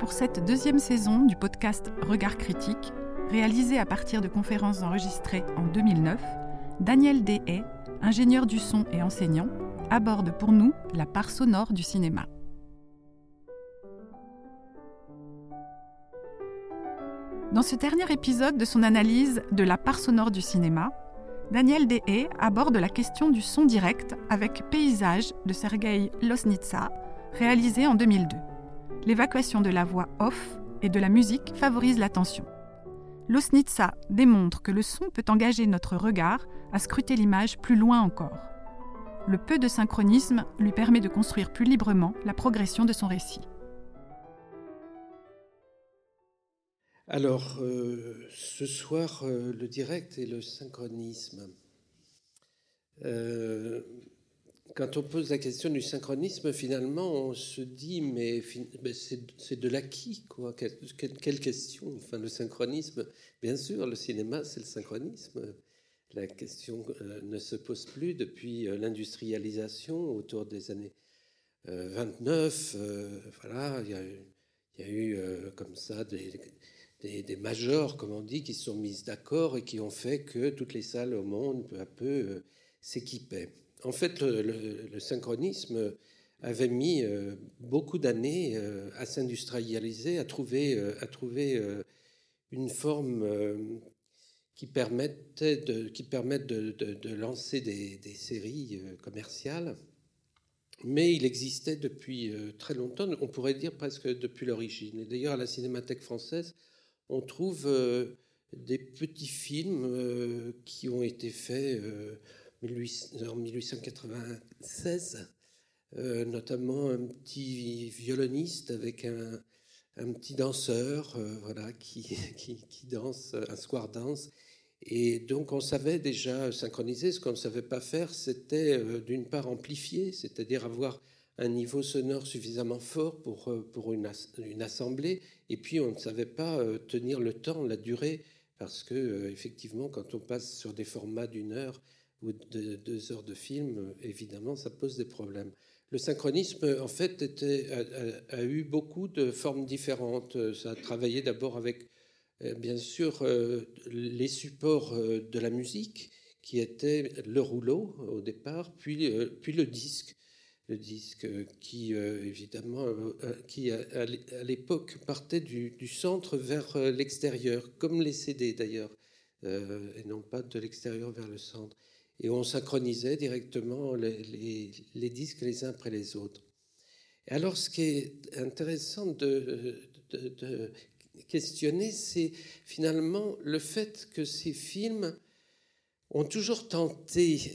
Pour cette deuxième saison du podcast Regard critique, réalisé à partir de conférences enregistrées en 2009, Daniel Deshaies, ingénieur du son et enseignant, aborde pour nous la part sonore du cinéma. Dans ce dernier épisode de son analyse de la part sonore du cinéma, Daniel Deshaies aborde la question du son direct avec Paysage de Sergueï Loznitsa, réalisé en 2002. L'évacuation de la voix off et de la musique favorise l'attention. Loznitsa démontre que le son peut engager notre regard à scruter l'image plus loin encore. Le peu de synchronisme lui permet de construire plus librement la progression de son récit. Alors, ce soir, le direct et le synchronisme. Quand on pose la question du synchronisme, finalement, on se dit, mais c'est de l'acquis, quoi. Quelle question? Enfin, le synchronisme, bien sûr, le cinéma, c'est le synchronisme. La question ne se pose plus depuis l'industrialisation autour des années 29. Voilà, il y a eu comme ça des majors, comme on dit, qui se sont mises d'accord et qui ont fait que toutes les salles au monde, peu à peu, s'équipaient. En fait, le synchronisme avait mis beaucoup d'années à s'industrialiser, à trouver une forme qui permette de lancer des séries commerciales. Mais il existait depuis très longtemps, on pourrait dire presque depuis l'origine. Et d'ailleurs, à la Cinémathèque française, on trouve des petits films qui ont été faits en 1896, notamment un petit violoniste avec un petit danseur voilà, qui danse, un square dance. Et donc on savait déjà synchroniser. Ce qu'on ne savait pas faire, c'était d'une part amplifier, c'est-à-dire avoir un niveau sonore suffisamment fort pour une assemblée, et puis on ne savait pas tenir le temps, la durée, parce que effectivement, quand on passe sur des formats d'1 heure ou de 2 heures de film, évidemment, ça pose des problèmes. Le synchronisme, en fait, a eu beaucoup de formes différentes. Ça a travaillé d'abord avec, bien sûr, les supports de la musique, qui étaient le rouleau au départ, puis le disque. Le disque qui, évidemment, qui à l'époque partait du centre vers l'extérieur, comme les CD d'ailleurs, et non pas de l'extérieur vers le centre. Et on synchronisait directement les disques les uns après les autres. Et alors, ce qui est intéressant de questionner, c'est finalement le fait que ces films ont toujours tenté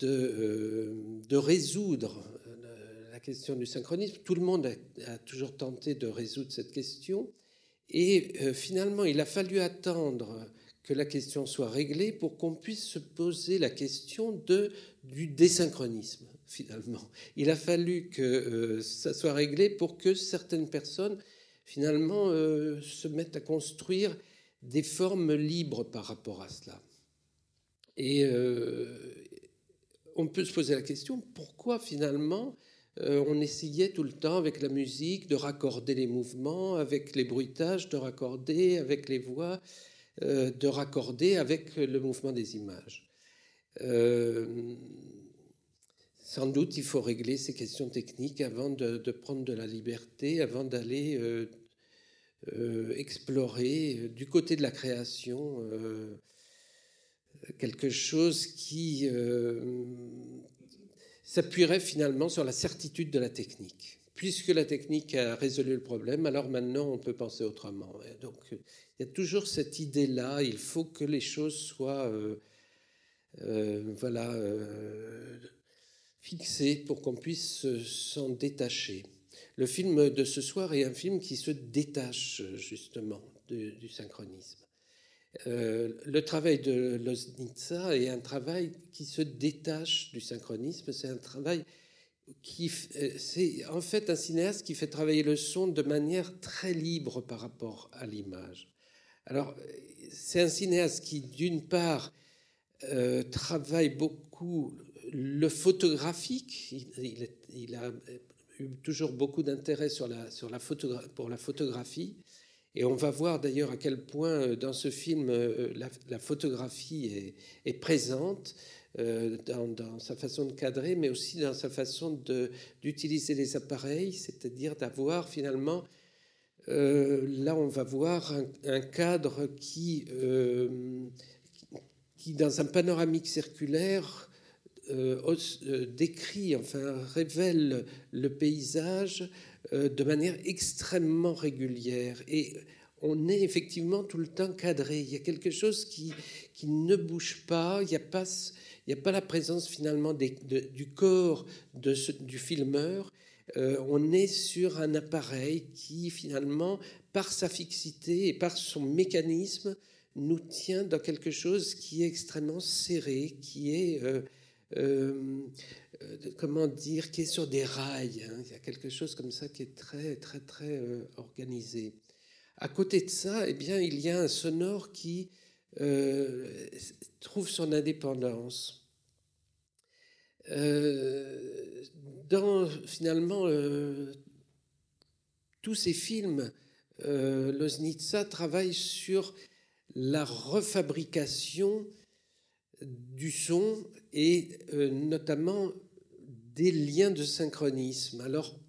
de résoudre la question du synchronisme. Tout le monde a toujours tenté de résoudre cette question. Et finalement, il a fallu attendre que la question soit réglée pour qu'on puisse se poser la question du désynchronisme, finalement. Il a fallu que ça soit réglé pour que certaines personnes, finalement, se mettent à construire des formes libres par rapport à cela. Et on peut se poser la question, pourquoi finalement on essayait tout le temps avec la musique de raccorder les mouvements, avec les bruitages, de raccorder avec les voix, de raccorder avec le mouvement des images. Sans doute, il faut régler ces questions techniques avant de prendre de la liberté, avant d'aller explorer du côté de la création quelque chose qui s'appuierait finalement sur la certitude de la technique. Puisque la technique a résolu le problème, alors maintenant on peut penser autrement. Et donc il y a toujours cette idée-là, il faut que les choses soient fixées pour qu'on puisse s'en détacher. Le film de ce soir est un film qui se détache justement du synchronisme. Le travail de Loznitsa est un travail qui se détache du synchronisme. C'est un travail c'est en fait un cinéaste qui fait travailler le son de manière très libre par rapport à l'image. Alors, c'est un cinéaste qui, d'une part, travaille beaucoup le photographique. Il a eu toujours beaucoup d'intérêt pour la photographie. Et on va voir d'ailleurs à quel point dans ce film la photographie est présente dans sa façon de cadrer, mais aussi dans sa façon d'utiliser les appareils, c'est-à-dire d'avoir finalement, là on va voir un cadre qui dans un panoramique circulaire décrit, enfin révèle le paysage de manière extrêmement régulière. Et on est effectivement tout le temps cadré. Il y a quelque chose qui ne bouge pas. Il n'y a pas la présence finalement du corps du filmeur. On est sur un appareil qui finalement, par sa fixité et par son mécanisme, nous tient dans quelque chose qui est extrêmement serré, qui est... comment dire, qui est sur des rails. Hein. Il y a quelque chose comme ça qui est très, très, très organisé. À côté de ça, eh bien, il y a un sonore qui trouve son indépendance. Dans, finalement, tous ces films, Loznitsa travaille sur la refabrication du son et notamment des liens de synchronisme. Alors,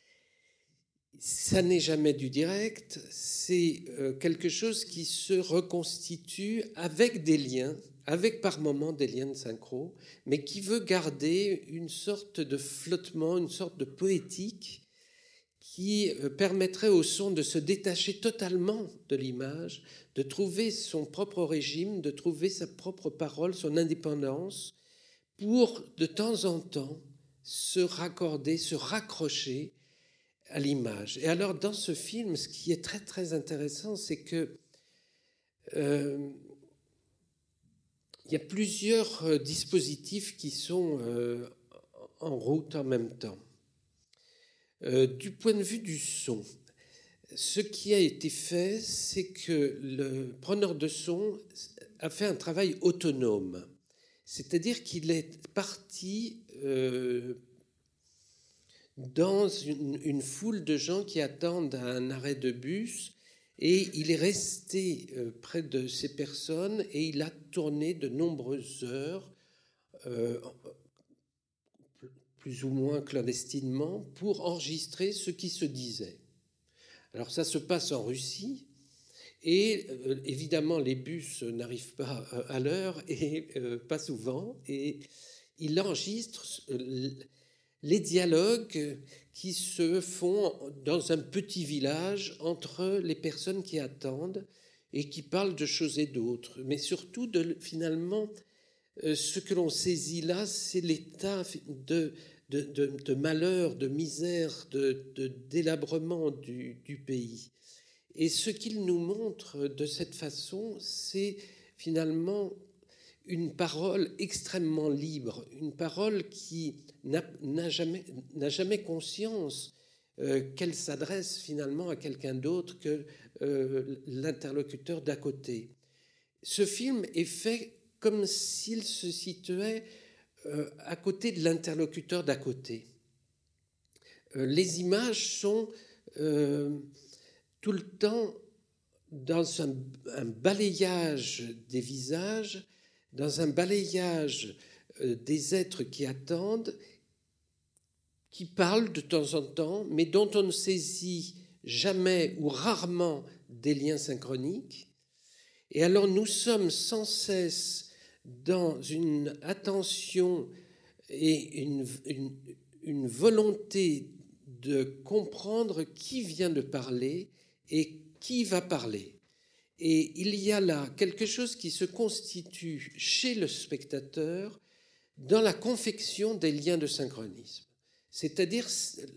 ça n'est jamais du direct, c'est quelque chose qui se reconstitue avec des liens, avec par moments des liens de synchro, mais qui veut garder une sorte de flottement, une sorte de poétique qui permettrait au son de se détacher totalement de l'image, de trouver son propre régime, de trouver sa propre parole, son indépendance, pour de temps en temps se raccorder, se raccrocher à l'image. Et alors dans ce film, ce qui est très très intéressant, c'est que il y a plusieurs dispositifs qui sont en route en même temps. Du point de vue du son, ce qui a été fait, c'est que le preneur de son a fait un travail autonome. C'est-à-dire qu'il est parti dans une foule de gens qui attendent à un arrêt de bus et il est resté près de ces personnes et il a tourné de nombreuses heures, plus ou moins clandestinement, pour enregistrer ce qui se disait. Alors ça se passe en Russie et évidemment les bus n'arrivent pas à l'heure et pas souvent, et il enregistre les dialogues qui se font dans un petit village entre les personnes qui attendent et qui parlent de choses et d'autres. Mais surtout, finalement, ce que l'on saisit là, c'est l'état de malheur, de misère, de délabrement du pays. Et ce qu'il nous montre de cette façon, c'est finalement une parole extrêmement libre, une parole qui n'a jamais conscience qu'elle s'adresse finalement à quelqu'un d'autre que l'interlocuteur d'à côté. Ce film est fait comme s'il se situait à côté de l'interlocuteur d'à côté. Les images sont tout le temps dans un balayage des visages, dans un balayage des êtres qui attendent, qui parlent de temps en temps, mais dont on ne saisit jamais ou rarement des liens synchroniques. Et alors nous sommes sans cesse dans une attention et une volonté de comprendre qui vient de parler et qui va parler. Et il y a là quelque chose qui se constitue chez le spectateur dans la confection des liens de synchronisme. C'est-à-dire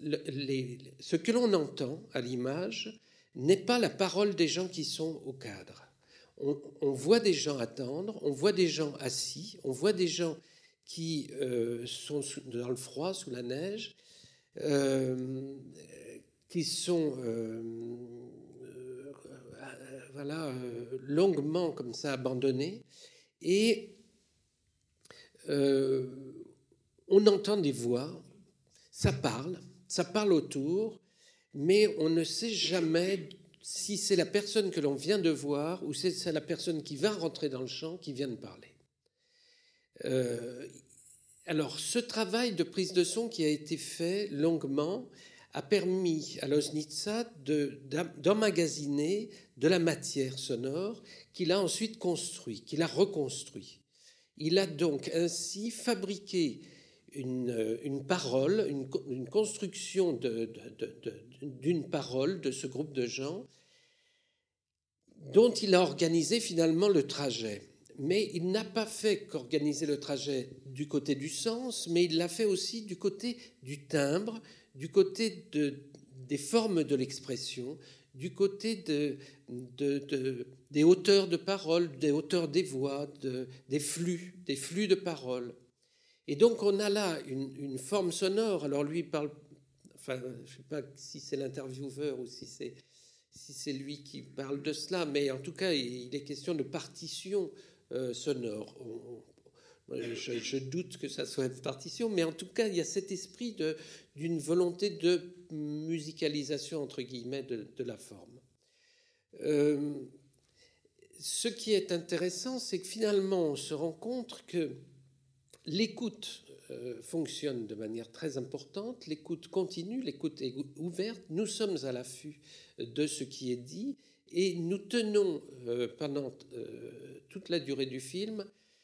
ce que l'on entend à l'image n'est pas la parole des gens qui sont au cadre. On voit des gens attendre, on voit des gens assis, on voit des gens qui sont dans le froid, sous la neige, qui sont longuement comme ça abandonnés, et on entend des voix, ça parle, ça parle autour, mais on ne sait jamais si c'est la personne que l'on vient de voir ou si c'est la personne qui va rentrer dans le champ qui vient de parler. Alors, ce travail de prise de son qui a été fait longuement a permis à Loznitsa d'emmagasiner de la matière sonore qu'il a ensuite construit, qu'il a reconstruit. Il a donc ainsi fabriqué une parole, une construction d'une parole de ce groupe de gens dont il a organisé finalement le trajet. Mais il n'a pas fait qu'organiser le trajet du côté du sens, mais il l'a fait aussi du côté du timbre, du côté des formes de l'expression, du côté des hauteurs de parole, des hauteurs des voix, des flux de parole. Et donc on a là une forme sonore. Alors lui parle, enfin je ne sais pas si c'est l'intervieweur ou si c'est lui qui parle de cela, mais en tout cas il est question de partition sonore. Je doute que ça soit une partition, mais en tout cas il y a cet esprit d'une volonté de musicalisation entre guillemets de la forme. Ce qui est intéressant, c'est que finalement on se rend compte que l'écoute fonctionne de manière très importante, l'écoute continue, l'écoute est ouverte, nous sommes à l'affût de ce qui est dit et nous tenons pendant toute la durée du film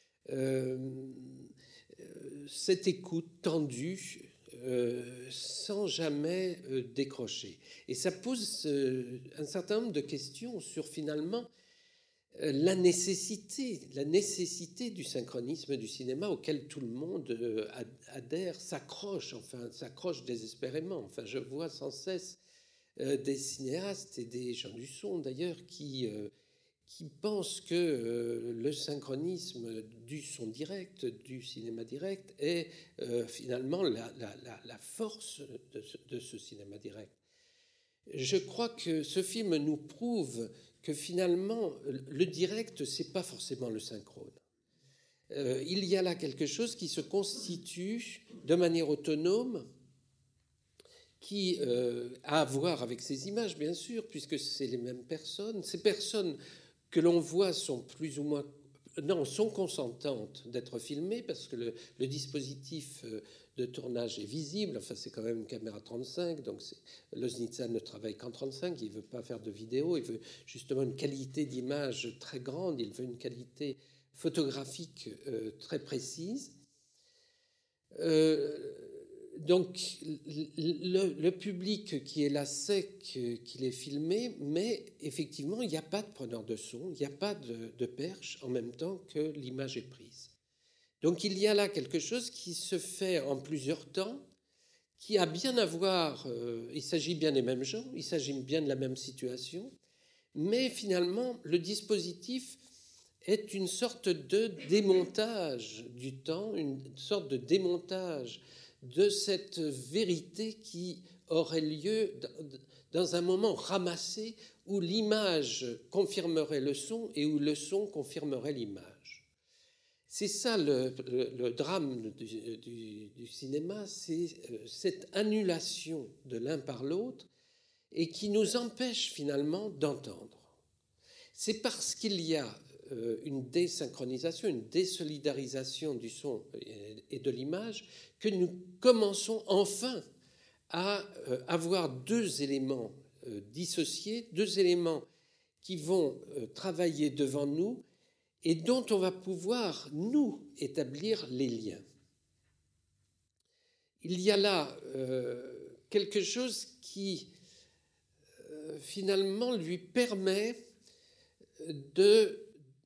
cette écoute tendue sans jamais décrocher. Et ça pose un certain nombre de questions sur finalement la nécessité du synchronisme du cinéma auquel tout le monde adhère, s'accroche désespérément. Enfin, je vois sans cesse des cinéastes et des gens du son d'ailleurs qui pensent que le synchronisme du son direct, du cinéma direct, est finalement la force de ce cinéma direct. Je crois que ce film nous prouve que finalement, le direct, c'est pas forcément le synchrone. Il y a là quelque chose qui se constitue de manière autonome, qui a à voir avec ces images, bien sûr, puisque c'est les mêmes personnes. Ces personnes que l'on voit sont plus ou moins... Non, sont consentantes d'être filmées, parce que le dispositif de tournage est visible. Enfin, c'est quand même une caméra 35, donc Loznitsa ne travaille qu'en 35, il ne veut pas faire de vidéo, il veut justement une qualité d'image très grande, il veut une qualité photographique très précise. Donc, le public qui est là sait qu'il est filmé, mais effectivement, il n'y a pas de preneur de son, il n'y a pas de perche en même temps que l'image est prise. Donc, il y a là quelque chose qui se fait en plusieurs temps, qui a bien à voir, il s'agit bien des mêmes gens, il s'agit bien de la même situation, mais finalement, le dispositif est une sorte de démontage du temps, une sorte de démontage de cette vérité qui aurait lieu dans un moment ramassé où l'image confirmerait le son et où le son confirmerait l'image. C'est ça le drame du cinéma, c'est cette annulation de l'un par l'autre et qui nous empêche finalement d'entendre. C'est parce qu'il y a une désynchronisation, une désolidarisation du son et de l'image que nous commençons enfin à avoir deux éléments dissociés, deux éléments qui vont travailler devant nous et dont on va pouvoir, nous, établir les liens. Il y a là quelque chose qui, finalement, lui permet de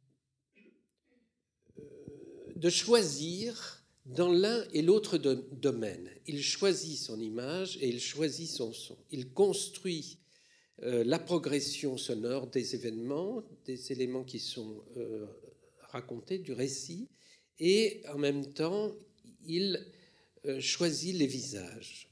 choisir dans l'un et l'autre domaine. Il choisit son image et il choisit son son. Il construit la progression sonore des événements, des éléments qui sont racontés, du récit, et en même temps, il choisit les visages.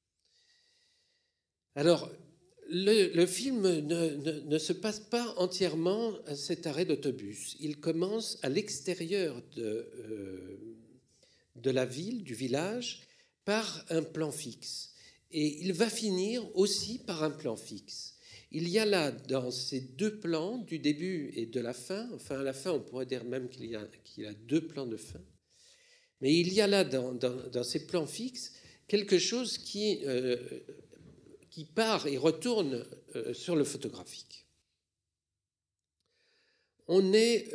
Alors, le film ne se passe pas entièrement à cet arrêt d'autobus. Il commence à l'extérieur de la ville, du village, par un plan fixe. Et il va finir aussi par un plan fixe. Il y a là, dans ces deux plans, du début et de la fin, enfin à la fin on pourrait dire même qu'il y a deux plans de fin, mais il y a là dans ces plans fixes quelque chose qui part et retourne sur le photographique. On est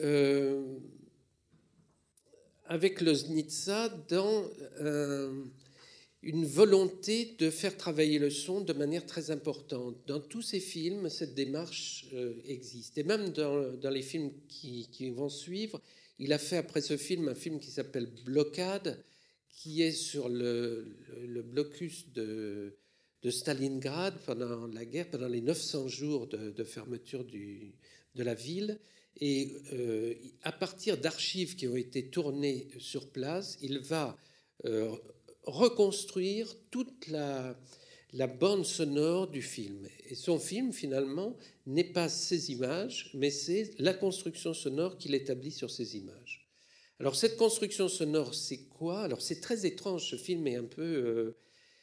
avec Loznitsa dans une volonté de faire travailler le son de manière très importante. Dans tous ces films, cette démarche existe. Et même dans les films qui vont suivre, il a fait après ce film un film qui s'appelle Blockade, qui est sur le blocus de Stalingrad pendant la guerre, pendant les 900 jours de fermeture de la ville. Et à partir d'archives qui ont été tournées sur place, il va reconstruire toute la bande sonore du film. Et son film, finalement, n'est pas ces images, mais c'est la construction sonore qu'il établit sur ces images. Alors, cette construction sonore, c'est quoi? Alors, c'est très étrange, ce film est un peu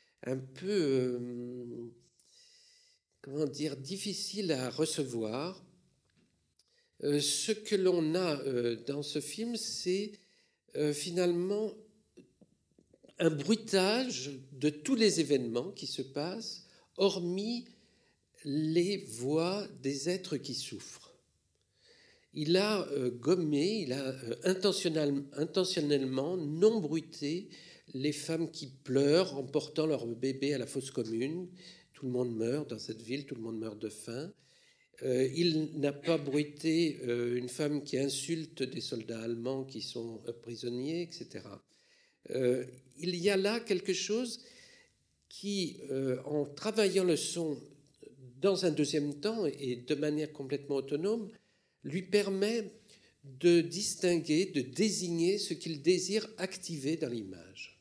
comment dire, difficile à recevoir. Ce que l'on a dans ce film, c'est finalement un bruitage de tous les événements qui se passent, hormis les voix des êtres qui souffrent. Il a gommé, il a intentionnellement non bruité les femmes qui pleurent en portant leur bébé à la fosse commune. Tout le monde meurt dans cette ville, tout le monde meurt de faim. Il n'a pas bruité une femme qui insulte des soldats allemands qui sont prisonniers, etc. Il y a là quelque chose qui, en travaillant le son dans un deuxième temps et de manière complètement autonome, lui permet de distinguer, de désigner ce qu'il désire activer dans l'image.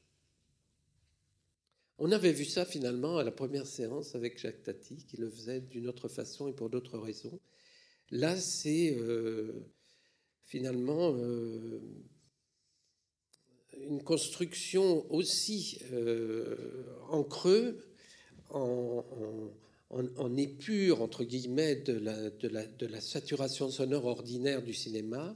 On avait vu ça finalement à la première séance avec Jacques Tati, qui le faisait d'une autre façon et pour d'autres raisons. Là, c'est finalement une construction aussi en creux, en épure, entre guillemets, de la saturation sonore ordinaire du cinéma.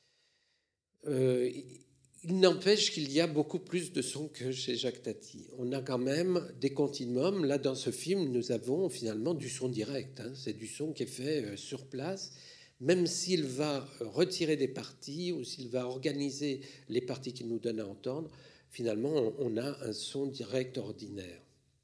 Il n'empêche qu'il y a beaucoup plus de son que chez Jacques Tati. On a quand même des continuums. Là, dans ce film, nous avons finalement du son direct. C'est du son qui est fait sur place. Même s'il va retirer des parties ou s'il va organiser les parties qu'il nous donne à entendre, finalement, on a un son direct ordinaire.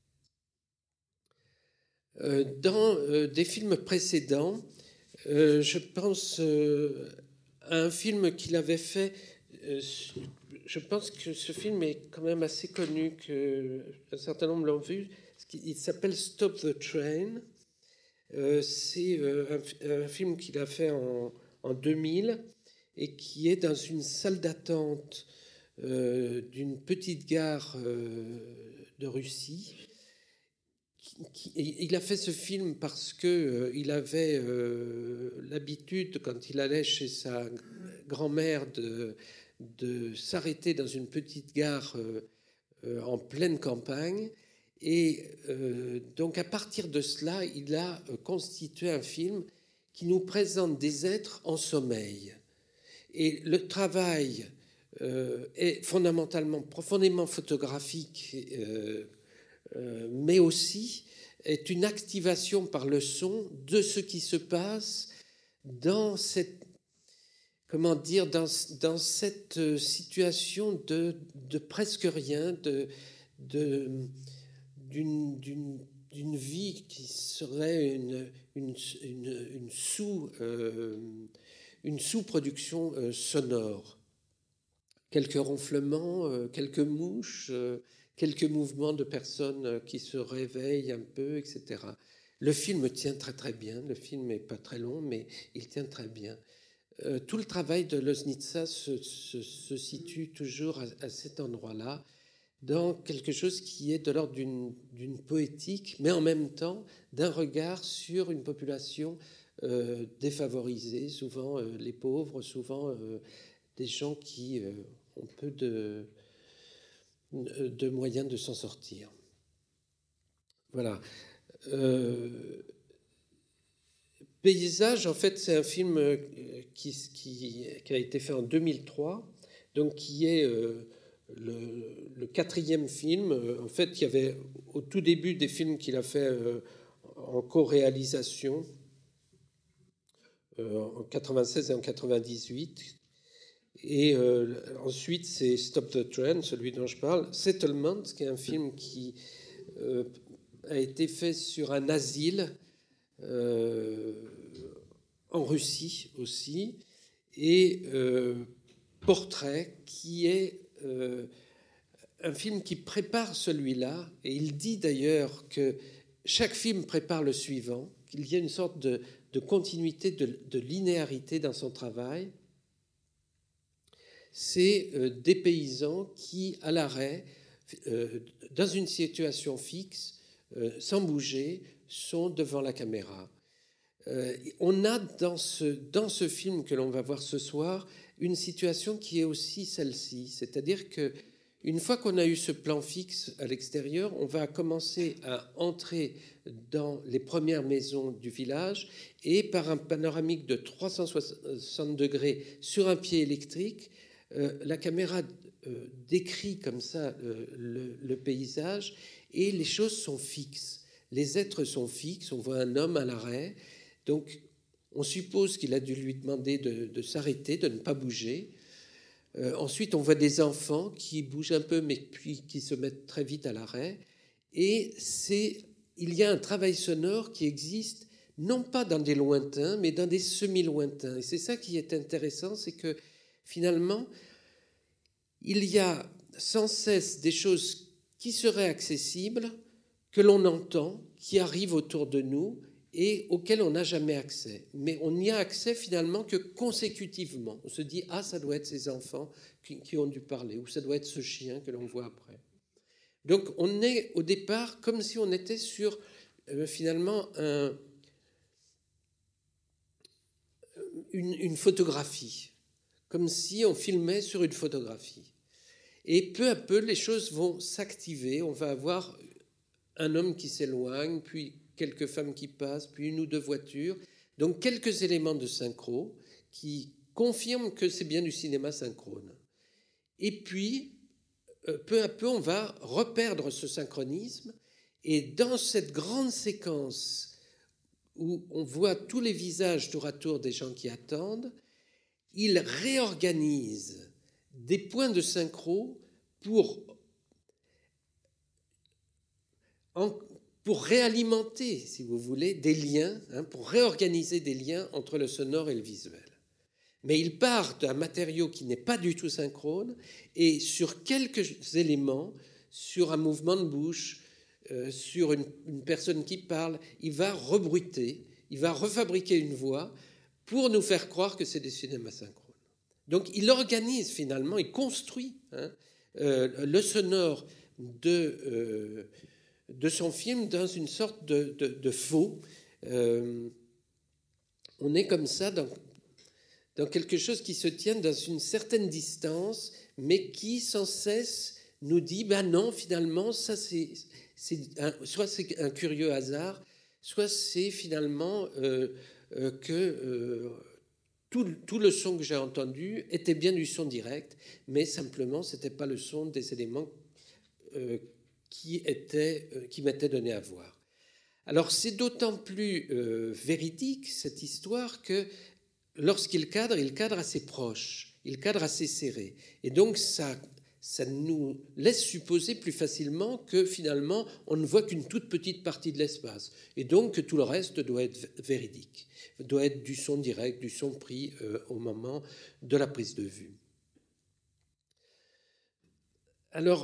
Dans des films précédents, je pense à un film qu'il avait fait. Je pense que ce film est quand même assez connu, qu'un certain nombre l'ont vu. Il s'appelle Stop the Train. C'est un film qu'il a fait en 2000 et qui est dans une salle d'attente d'une petite gare de Russie. Il a fait ce film parce qu'il avait l'habitude, quand il allait chez sa grand-mère, de s'arrêter dans une petite gare en pleine campagne. Et donc à partir de cela, il a constitué un film qui nous présente des êtres en sommeil. Et le travail est fondamentalement, profondément photographique, mais aussi est une activation par le son de ce qui se passe dans cette, comment dire, dans cette situation de presque rien, d'une vie qui serait une sous-production sonore. Quelques ronflements, quelques mouches, quelques mouvements de personnes qui se réveillent un peu, etc. Le film tient très très bien. Le film n'est pas très long, mais il tient très bien. Tout le travail de Loznitsa se situe toujours à cet endroit-là, dans quelque chose qui est de l'ordre d'une poétique, mais en même temps d'un regard sur une population défavorisée, souvent les pauvres, souvent des gens qui ont peu de moyens de s'en sortir. Voilà. Paysage, en fait, c'est un film qui a été fait en 2003, donc qui est le quatrième film. En fait, il y avait au tout début des films qu'il a fait en co-réalisation en 96 et en 98. Et ensuite, c'est Stop the Train, celui dont je parle. Settlement, qui est un film qui a été fait sur un asile en Russie aussi. Et Portrait, qui est un film qui prépare celui-là. Et il dit d'ailleurs que chaque film prépare le suivant, qu'il y a une sorte de continuité, de linéarité dans son travail. C'est des paysans qui, à l'arrêt, dans une situation fixe, sans bouger, sont devant la caméra. On a dans ce film que l'on va voir ce soir une situation qui est aussi celle-ci, c'est-à-dire que une fois qu'on a eu ce plan fixe à l'extérieur, on va commencer à entrer dans les premières maisons du village et par un panoramique de 360 degrés sur un pied électrique, la caméra décrit comme ça le paysage et les choses sont fixes. Les êtres sont fixes, on voit un homme à l'arrêt, donc on suppose qu'il a dû lui demander de s'arrêter, de ne pas bouger. Ensuite, on voit des enfants qui bougent un peu, mais puis qui se mettent très vite à l'arrêt. Et il y a un travail sonore qui existe, non pas dans des lointains, mais dans des semi-lointains. Et c'est ça qui est intéressant, c'est que finalement, il y a sans cesse des choses qui seraient accessibles, que l'on entend, qui arrivent autour de nous, et auquel on n'a jamais accès. Mais on n'y a accès finalement que consécutivement. On se dit, ah, ça doit être ces enfants qui ont dû parler, ou ça doit être ce chien que l'on voit après. Donc on est au départ comme si on était sur finalement une photographie, comme si on filmait sur une photographie. Et peu à peu, les choses vont s'activer. On va avoir un homme qui s'éloigne, puis quelques femmes qui passent, puis une ou deux voitures. Donc quelques éléments de synchro qui confirment que c'est bien du cinéma synchrone. Et puis, peu à peu, on va reperdre ce synchronisme. Et dans cette grande séquence où on voit tous les visages tour à tour des gens qui attendent, il réorganise des points de synchro pour réalimenter, si vous voulez, des liens, pour réorganiser des liens entre le sonore et le visuel. Mais il part d'un matériau qui n'est pas du tout synchrone et sur quelques éléments, sur un mouvement de bouche, sur une personne qui parle, il va rebruiter, il va refabriquer une voix pour nous faire croire que c'est des cinémas synchrones. Donc il organise finalement, il construit le sonore de son film dans une sorte de faux. On est comme ça dans quelque chose qui se tient dans une certaine distance, mais qui sans cesse nous dit, ben non, finalement, ça soit c'est un curieux hasard, soit c'est finalement que tout le son que j'ai entendu était bien du son direct, mais simplement, ce n'était pas le son des éléments qui m'était donné à voir. Alors c'est d'autant plus véridique cette histoire que lorsqu'il cadre, il cadre assez proche, il cadre assez serré. Et donc ça nous laisse supposer plus facilement que finalement on ne voit qu'une toute petite partie de l'espace. Et donc que tout le reste doit être véridique, doit être du son direct, du son pris au moment de la prise de vue. Alors,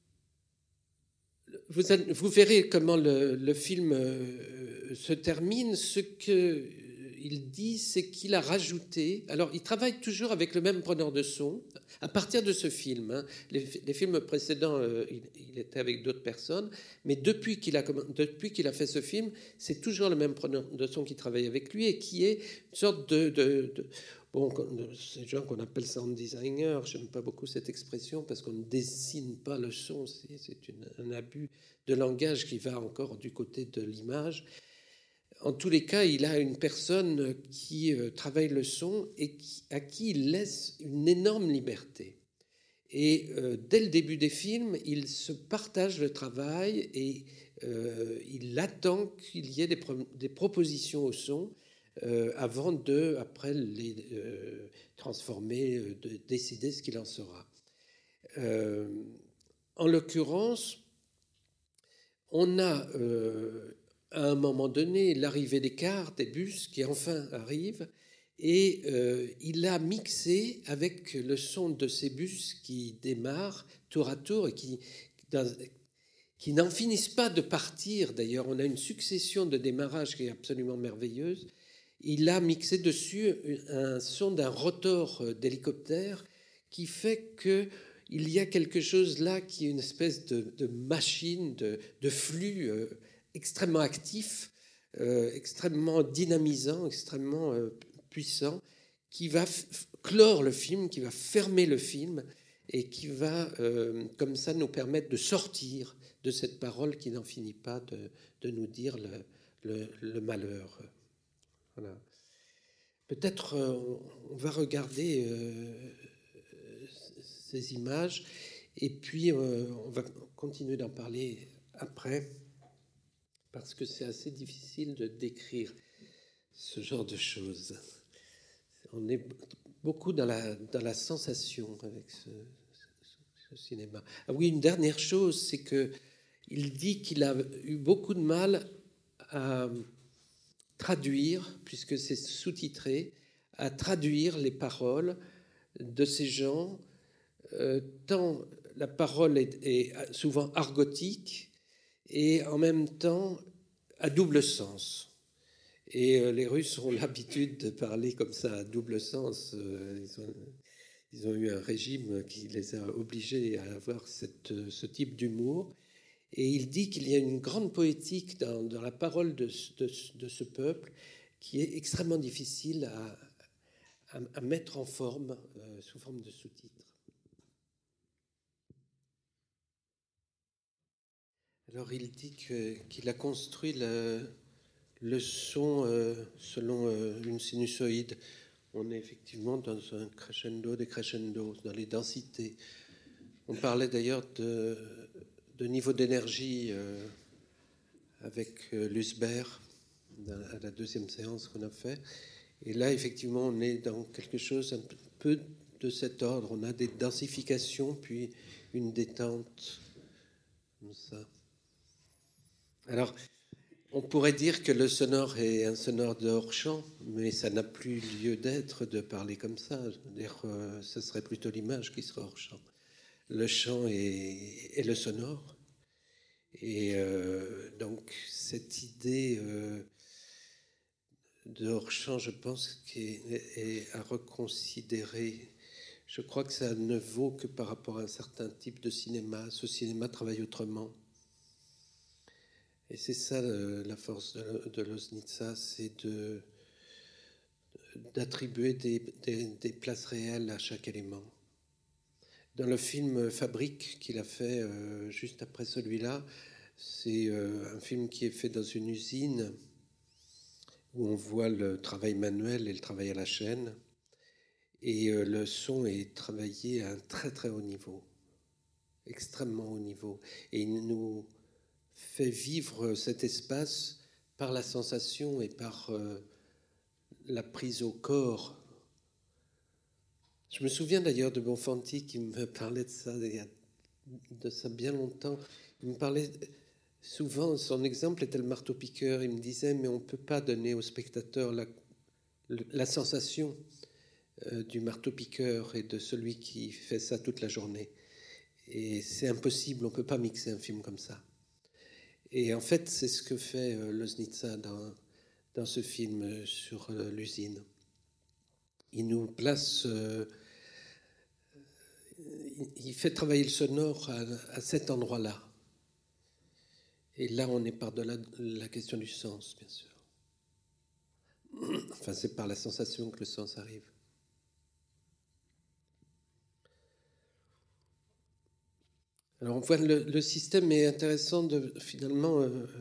vous verrez comment le film se termine. Ce qu'il dit, c'est qu'il a rajouté... Alors, il travaille toujours avec le même preneur de son, à partir de ce film. Les films précédents, il était avec d'autres personnes, mais depuis qu'il a fait ce film, c'est toujours le même preneur de son qui travaille avec lui et qui est une sorte Bon, ces gens qu'on appelle sound designers, je n'aime pas beaucoup cette expression parce qu'on ne dessine pas le son, c'est un abus de langage qui va encore du côté de l'image. En tous les cas, il a une personne qui travaille le son et à qui il laisse une énorme liberté. Et dès le début des films, il se partage le travail et il attend qu'il y ait des propositions au son avant de, après, les transformer, de décider ce qu'il en sera. En l'occurrence, on a à un moment donné l'arrivée des cars, des bus qui enfin arrivent, et il a mixé avec le son de ces bus qui démarrent tour à tour et qui n'en finissent pas de partir. D'ailleurs, on a une succession de démarrages qui est absolument merveilleuse. Il a mixé dessus un son d'un rotor d'hélicoptère qui fait qu'il y a quelque chose là qui est une espèce de machine, de flux extrêmement actif, extrêmement dynamisant, extrêmement puissant, qui va clore le film, qui va fermer le film et qui va, comme ça, nous permettre de sortir de cette parole qui n'en finit pas de nous dire le malheur. Voilà. Peut-être on va regarder ces images et puis on va continuer d'en parler après parce que c'est assez difficile de décrire ce genre de choses. On est beaucoup dans la sensation avec ce cinéma. Ah oui, une dernière chose, c'est qu'il dit qu'il a eu beaucoup de mal à traduire, puisque c'est sous-titré, à traduire les paroles de ces gens, tant la parole est souvent argotique et en même temps à double sens. Et les Russes ont l'habitude de parler comme ça à double sens. Ils ont eu un régime qui les a obligés à avoir ce type d'humour. Et il dit qu'il y a une grande poétique dans la parole de ce peuple qui est extrêmement difficile à mettre en forme, sous forme de sous-titres. Alors il dit qu'il a construit le son selon une sinusoïde. On est effectivement dans un crescendo, des crescendos, dans les densités. On parlait d'ailleurs de niveau d'énergie avec Lusberg à la deuxième séance qu'on a fait. Et là, effectivement, on est dans quelque chose un peu de cet ordre. On a des densifications, puis une détente, comme ça. Alors, on pourrait dire que le sonore est un sonore de hors-champ, mais ça n'a plus lieu d'être de parler comme ça. C'est-à-dire, ce serait plutôt l'image qui serait hors-champ. Le chant est le sonore. Et donc, cette idée de hors-champ, je pense, est à reconsidérer. Je crois que ça ne vaut que par rapport à un certain type de cinéma. Ce cinéma travaille autrement. Et c'est ça la force de Loznitsa, c'est d'attribuer des places réelles à chaque élément. Dans le film Fabrique qu'il a fait juste après celui-là, c'est un film qui est fait dans une usine où on voit le travail manuel et le travail à la chaîne. Et le son est travaillé à un très très haut niveau, extrêmement haut niveau. Et il nous fait vivre cet espace par la sensation et par la prise au corps. Je me souviens d'ailleurs de Bonfanti qui me parlait de ça, de ça bien longtemps. Il me parlait souvent, son exemple était le marteau-piqueur. Il me disait, mais on ne peut pas donner au spectateur la sensation du marteau-piqueur et de celui qui fait ça toute la journée. Et c'est impossible, on ne peut pas mixer un film comme ça. Et en fait, c'est ce que fait Loznitsa dans ce film sur l'usine. Il nous place... il fait travailler le sonore à cet endroit-là. Et là, on est par-delà la question du sens, bien sûr. Enfin, c'est par la sensation que le sens arrive. Alors on voit le système est intéressant finalement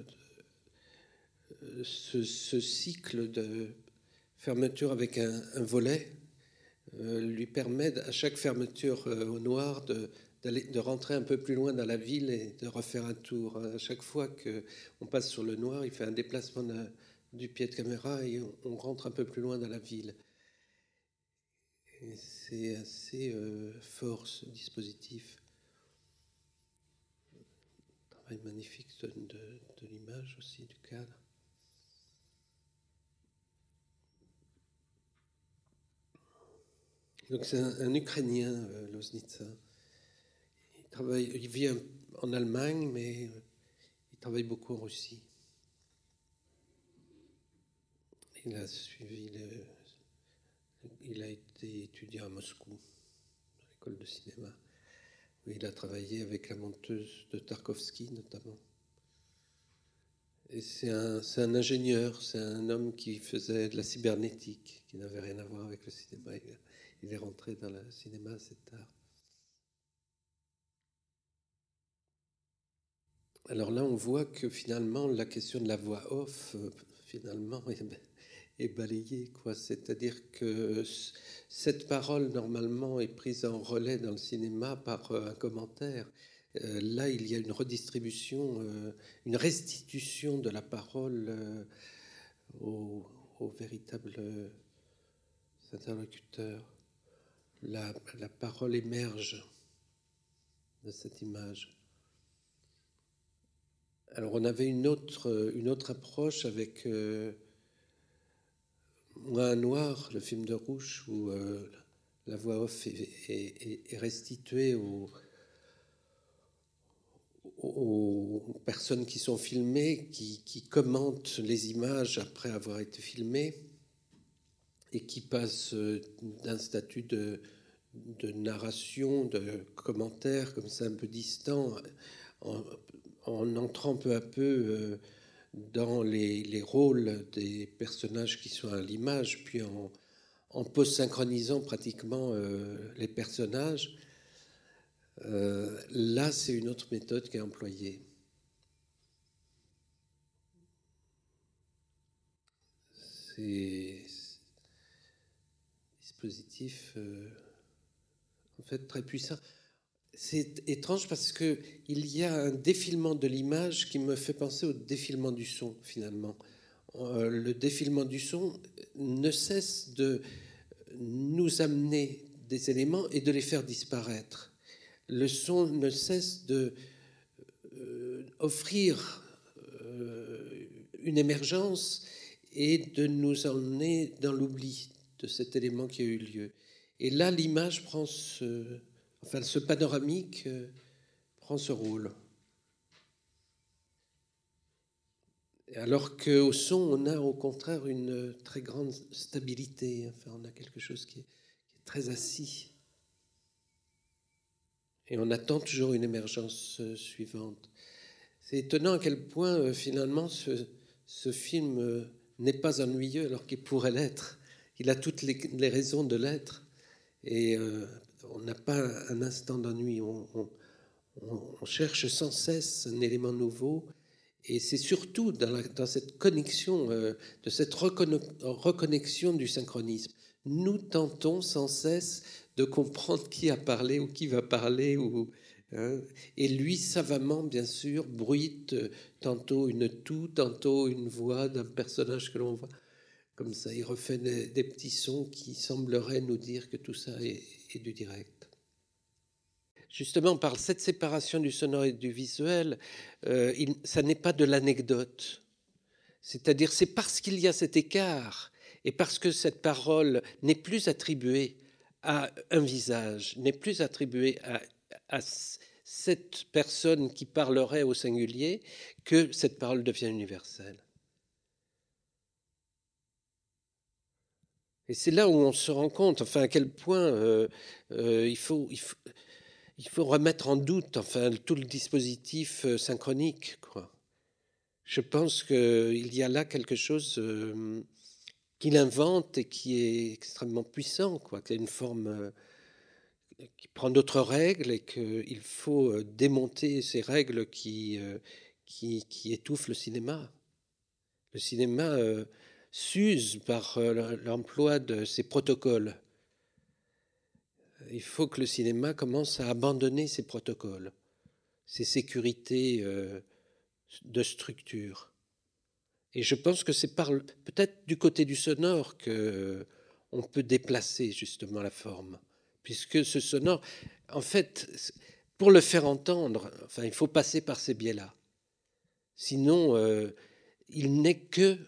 ce cycle de fermeture avec un volet lui permet à chaque fermeture au noir de rentrer un peu plus loin dans la ville et de refaire un tour. À chaque fois qu'on passe sur le noir, il fait un déplacement du pied de caméra et on rentre un peu plus loin dans la ville. Et c'est assez fort ce dispositif. Travail magnifique de l'image aussi, du cadre. Donc c'est un Ukrainien, Loznitsa. Il vit en Allemagne, mais il travaille beaucoup en Russie. Il a été étudiant à Moscou, à l'école de cinéma, où il a travaillé avec la monteuse de Tarkovsky notamment. Et c'est un ingénieur, c'est un homme qui faisait de la cybernétique, qui n'avait rien à voir avec le cinéma. Il est rentré dans le cinéma assez tard. Alors là, on voit que finalement, la question de la voix off, finalement, est balayée, quoi. C'est-à-dire que cette parole, normalement, est prise en relais dans le cinéma par un commentaire. Là, il y a une redistribution, une restitution de la parole aux véritables interlocuteurs. La parole émerge de cette image. Alors, on avait une autre approche avec Moi, un noir, le film de Rouch, où la voix off est restituée aux personnes qui sont filmées, qui commentent les images après avoir été filmées et qui passent d'un statut de narration, de commentaire, comme ça un peu distant, en entrant peu à peu dans les rôles des personnages qui sont à l'image, puis en post-synchronisant pratiquement les personnages. Là, c'est une autre méthode qui est employée. C'est un dispositif en fait très puissant. C'est étrange parce qu'il y a un défilement de l'image qui me fait penser au défilement du son, finalement. Le défilement du son ne cesse de nous amener des éléments et de les faire disparaître. Le son ne cesse de offrir une émergence et de nous emmener dans l'oubli de cet élément qui a eu lieu. Et là, l'image prend ce panoramique prend ce rôle. Alors qu'au son, on a au contraire une très grande stabilité. Enfin, on a quelque chose qui est très assis. Et on attend toujours une émergence suivante. C'est étonnant à quel point, finalement, ce film n'est pas ennuyeux alors qu'il pourrait l'être. Il a toutes les raisons de l'être. Et on n'a pas un instant d'ennui. On cherche sans cesse un élément nouveau. Et c'est surtout dans cette connexion, de cette reconnexion du synchronisme. Nous tentons sans cesse de comprendre qui a parlé ou qui va parler. Et lui, savamment, bien sûr, bruite tantôt une toux, tantôt une voix d'un personnage que l'on voit. Comme ça, il refait des petits sons qui sembleraient nous dire que tout ça est du direct. Justement, par cette séparation du sonore et du visuel, ça n'est pas de l'anecdote. C'est-à-dire, c'est parce qu'il y a cet écart et parce que cette parole n'est plus attribuée à un visage, n'est plus attribuée à cette personne qui parlerait au singulier, que cette parole devient universelle. Et c'est là où on se rend compte, enfin, à quel point il faut remettre en doute, enfin, tout le dispositif synchronique, quoi. Je pense qu'il y a là quelque chose qu'il invente et qui est extrêmement puissant, quoi, qui a une forme prend d'autres règles et qu'il faut démonter ces règles qui étouffent le cinéma. Le cinéma s'use par l'emploi de ces protocoles. Il faut que le cinéma commence à abandonner ces protocoles, ces sécurités de structure. Et je pense que c'est peut-être du côté du sonore qu'on peut déplacer justement la forme. Puisque ce sonore, en fait, pour le faire entendre, enfin, il faut passer par ces biais-là. Sinon, il n'est que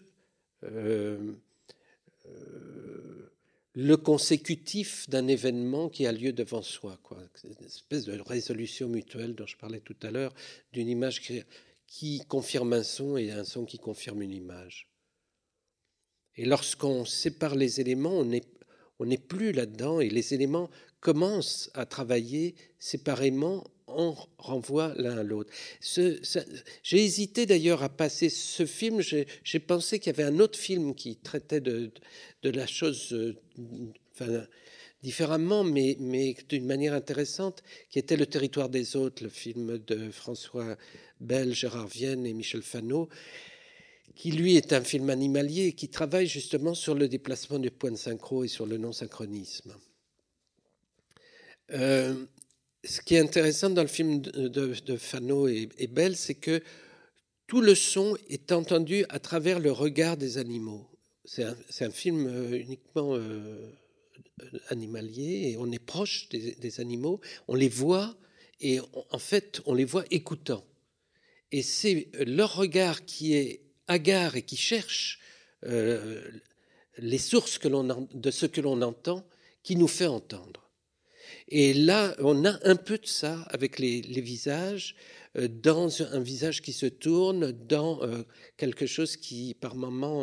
le consécutif d'un événement qui a lieu devant soi, quoi. Une espèce de résolution mutuelle dont je parlais tout à l'heure, d'une image qui confirme un son et un son qui confirme une image. Et lorsqu'on sépare les éléments, on n'est plus là-dedans et les éléments commencent à travailler séparément, on renvoie l'un à l'autre. J'ai hésité d'ailleurs à passer ce film, j'ai pensé qu'il y avait un autre film qui traitait de la chose différemment, mais d'une manière intéressante, qui était Le Territoire des autres, le film de François Bell, Gérard Vienne et Michel Fano, qui lui est un film animalier qui travaille justement sur le déplacement du point de synchro et sur le non-synchronisme. Ce qui est intéressant dans le film de Fano et Bell, c'est que tout le son est entendu à travers le regard des animaux. C'est un film uniquement animalier et on est proche des animaux, on les voit et en fait on les voit écoutant. Et c'est leur regard qui est hagard et qui cherche les sources de ce que l'on entend qui nous fait entendre. Et là, on a un peu de ça avec les visages, dans un visage qui se tourne, dans quelque chose qui, par moments,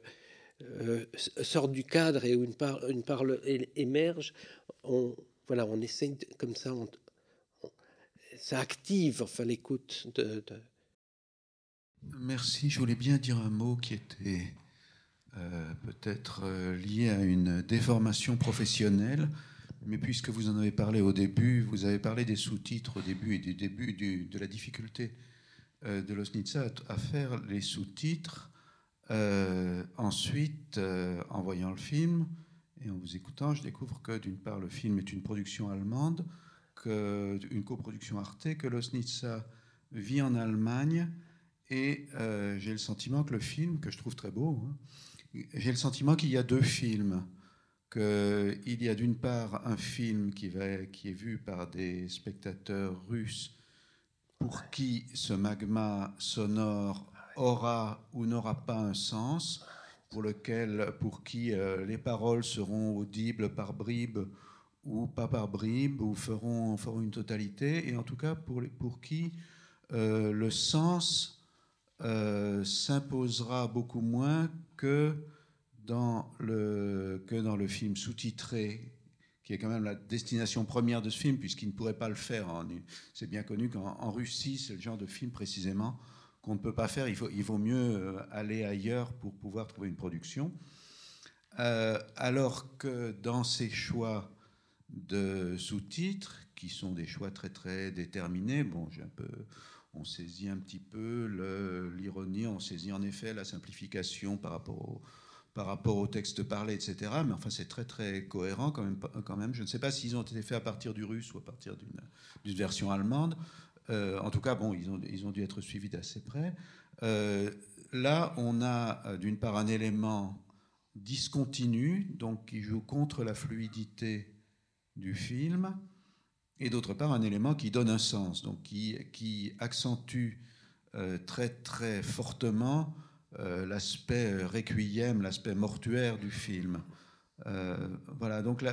sort du cadre et où une parole émerge. On essaye comme ça, ça active enfin, l'écoute Merci. Je voulais bien dire un mot qui était peut-être lié à une déformation professionnelle, mais puisque vous en avez parlé au début, vous avez parlé des sous-titres au début et du début de la difficulté de Loznitsa à faire les sous-titres. Ensuite, en voyant le film et en vous écoutant, je découvre que d'une part, le film est une production allemande, une coproduction Arte, que Loznitsa vit en Allemagne. Et j'ai le sentiment que le film, que je trouve très beau, j'ai le sentiment qu'il y a deux films. Qu'il y a d'une part un film qui est vu par des spectateurs russes pour qui ce magma sonore aura ou n'aura pas un sens, pour qui les paroles seront audibles par bribes ou pas par bribes, ou feront une totalité, et en tout cas pour qui le sens s'imposera beaucoup moins que dans le film sous-titré, qui est quand même la destination première de ce film, puisqu'il ne pourrait pas le faire. C'est bien connu qu'en Russie, c'est le genre de film précisément qu'on ne peut pas faire. Il vaut mieux aller ailleurs pour pouvoir trouver une production. Alors que dans ces choix de sous-titres, qui sont des choix très très déterminés, on saisit un petit peu l'ironie, on saisit en effet la simplification par rapport au texte parlé, etc. Mais enfin, c'est très très cohérent quand même. Je ne sais pas s'ils ont été faits à partir du russe ou à partir d'une version allemande. En tout cas, ils ont dû être suivis d'assez près. Là, on a d'une part un élément discontinu, donc qui joue contre la fluidité du film, et d'autre part un élément qui donne un sens, donc qui accentue très très fortement l'aspect requiem, l'aspect mortuaire du film. Voilà, donc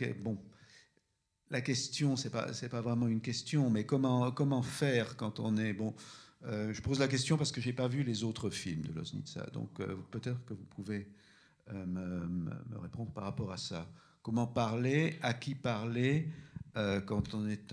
la question, c'est pas vraiment une question, mais comment faire quand on est je pose la question parce que j'ai pas vu les autres films de Loznitsa, donc peut-être que vous pouvez me répondre par rapport à ça. Comment parler, à qui parler quand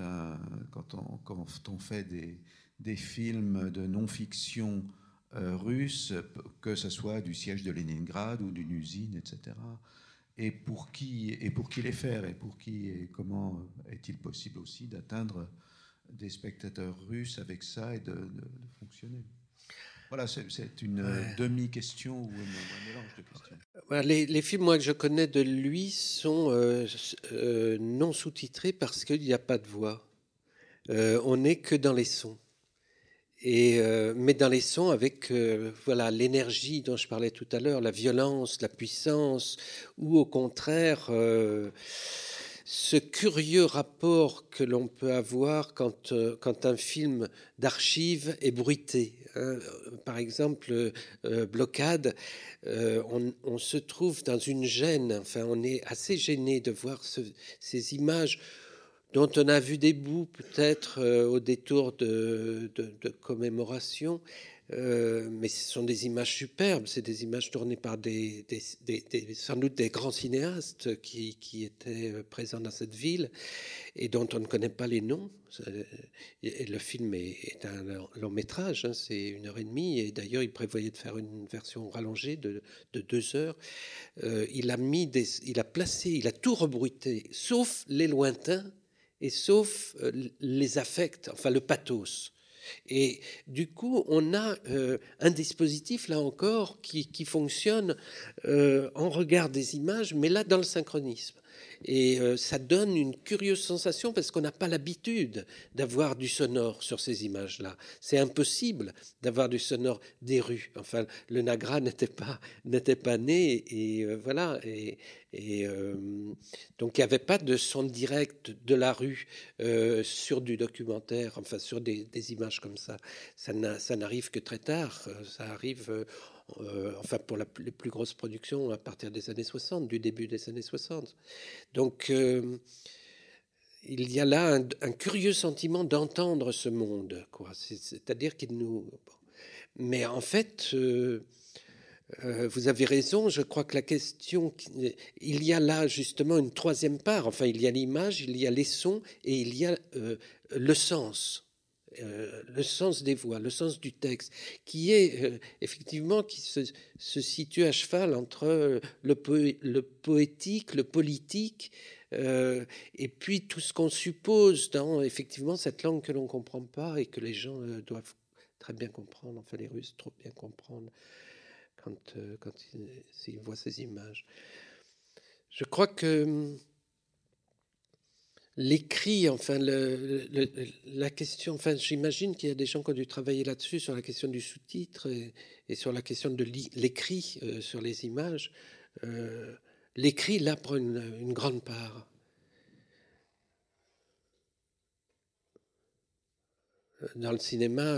on fait des films de non-fiction russe, que ce soit du siège de Leningrad ou d'une usine, etc. et pour qui les faire, et pour qui, et comment est-il possible aussi d'atteindre des spectateurs russes avec ça et de fonctionner. Voilà, c'est une demi-question ou un mélange de questions. Voilà, les films moi, que je connais de lui sont non sous-titrés parce qu'il n'y a pas de voix. On n'est que dans les sons. Mais dans les sons avec l'énergie dont je parlais tout à l'heure, la violence, la puissance, ou au contraire ce curieux rapport que l'on peut avoir quand un film d'archives est bruité. Par exemple, Blocade, on se trouve dans une gêne, enfin on est assez gêné de voir ces images dont on a vu des bouts peut-être au détour de commémoration, mais ce sont des images superbes, c'est des images tournées par sans doute des grands cinéastes qui étaient présents dans cette ville et dont on ne connaît pas les noms. Et le film est un long métrage, hein, c'est 1h30, et d'ailleurs il prévoyait de faire une version rallongée de 2 heures. Il a tout rebruité, sauf les lointains, et sauf les affects, enfin le pathos. Et du coup, on a un dispositif, là encore, qui fonctionne en regard des images, mais là, dans le synchronisme. Et ça donne une curieuse sensation parce qu'on n'a pas l'habitude d'avoir du sonore sur ces images-là. C'est impossible d'avoir du sonore des rues. Enfin, le Nagra n'était pas né, et voilà. Donc il n'y avait pas de son direct de la rue sur du documentaire, enfin sur des images comme ça. Ça n'arrive que très tard. Ça arrive, pour les plus grosses productions à partir des années 60, du début des années 60. Donc il y a là un curieux sentiment d'entendre ce monde, quoi. C'est-à-dire qu'il nous... Mais en fait... vous avez raison, je crois que la question... Il y a là justement une troisième part. Enfin, il y a l'image, il y a les sons et il y a le sens des voix, le sens du texte, qui est effectivement, qui se situe à cheval entre le poétique, le politique, et puis tout ce qu'on suppose dans effectivement cette langue que l'on ne comprend pas et que les gens doivent très bien comprendre, enfin les Russes trop bien comprendre quand ils voient ces images. Je crois que l'écrit, enfin la question, enfin j'imagine qu'il y a des gens qui ont dû travailler là-dessus, sur la question du sous-titre et sur la question de l'écrit sur les images. L'écrit, là, prend une grande part. Dans le cinéma...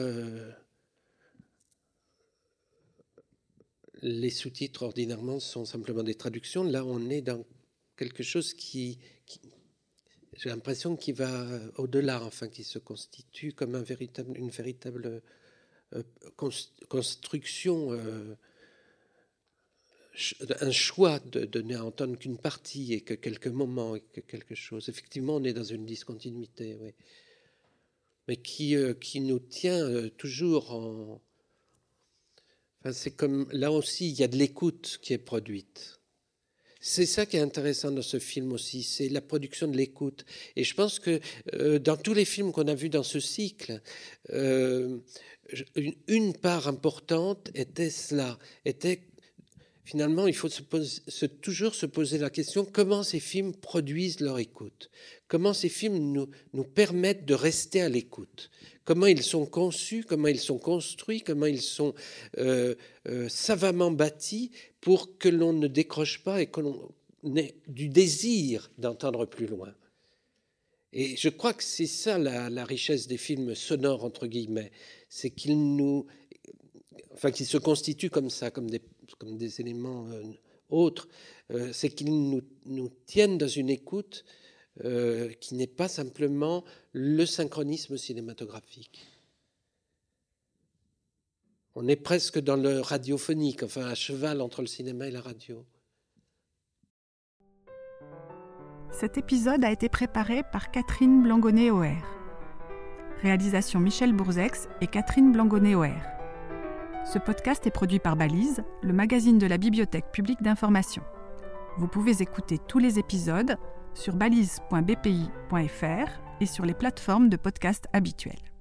les sous-titres, ordinairement, sont simplement des traductions. Là, on est dans quelque chose qui j'ai l'impression, qui va au-delà, enfin, qui se constitue comme une véritable construction, un choix de donner à entendre qu'une partie et que quelques moments et que quelque chose. Effectivement, on est dans une discontinuité, oui. Mais qui nous tient toujours en... Enfin, c'est comme, là aussi, il y a de l'écoute qui est produite. C'est ça qui est intéressant dans ce film aussi, c'est la production de l'écoute. Et je pense que dans tous les films qu'on a vus dans ce cycle, une part importante était cela, était finalement, il faut toujours se poser la question, comment ces films produisent leur écoute? Comment ces films nous permettent de rester à l'écoute? Comment ils sont conçus, comment ils sont construits, comment ils sont savamment bâtis pour que l'on ne décroche pas et que l'on ait du désir d'entendre plus loin. Et je crois que c'est ça la richesse des films sonores, entre guillemets, c'est qu'ils qu'ils se constituent comme ça, comme des éléments autres, c'est qu'ils nous tiennent dans une écoute qui n'est pas simplement le synchronisme cinématographique. On est presque dans le radiophonique, enfin à cheval entre le cinéma et la radio. Cet épisode a été préparé par Catherine Blangonnet-Oher. Réalisation Michel Bourzex et Catherine Blangonnet-Oher. Ce podcast est produit par Balise, le magazine de la Bibliothèque publique d'information. Vous pouvez écouter tous les épisodes sur balise.bpi.fr et sur les plateformes de podcast habituelles.